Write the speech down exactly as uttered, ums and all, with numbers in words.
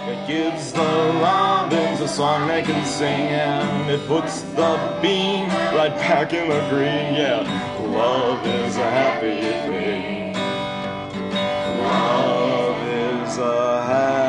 It gives the robins a song they can sing, and it puts the bean right back in the green. Yeah, love is a happy thing. Love is a happy